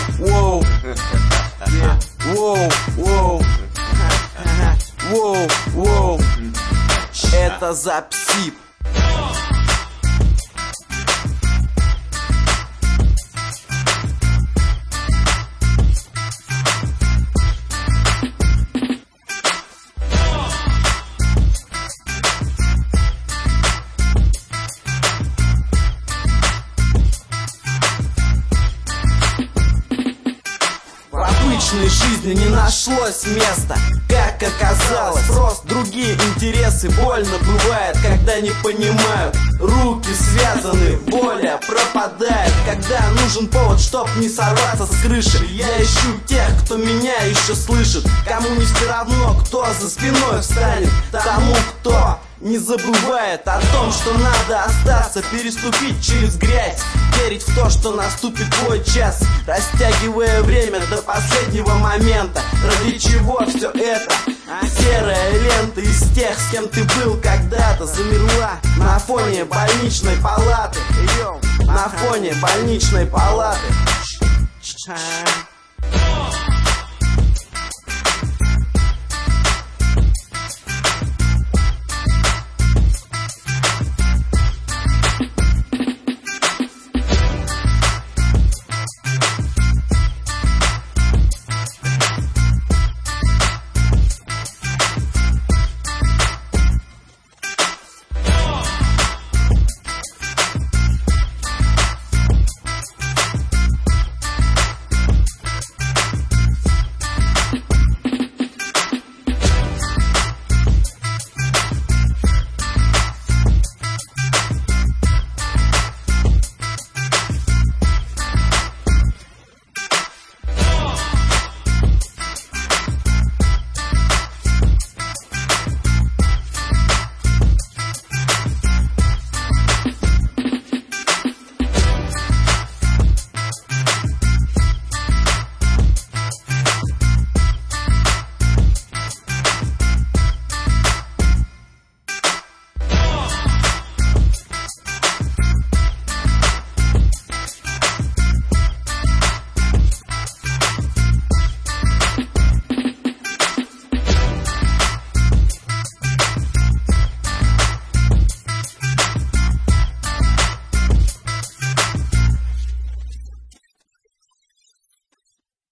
Воу, воу, воу, воу, воу. Это за псип. В обычной жизни не нашлось места, как оказалось. Просто другие интересы, больно бывает, когда не понимают. Руки связаны, воля пропадает, когда нужен повод, чтоб не сорваться с крыши. Я ищу тех, кто меня еще слышит, кому не все равно, кто за спиной встанет, тому, кто не забывает о том, что надо остаться, переступить через грязь, верить в то, что наступит твой час, растягивая время до последнего момента. Ради чего все это? Серая лента из тех, с кем ты был когда-то, замерла на фоне больничной палаты. На фоне больничной палаты.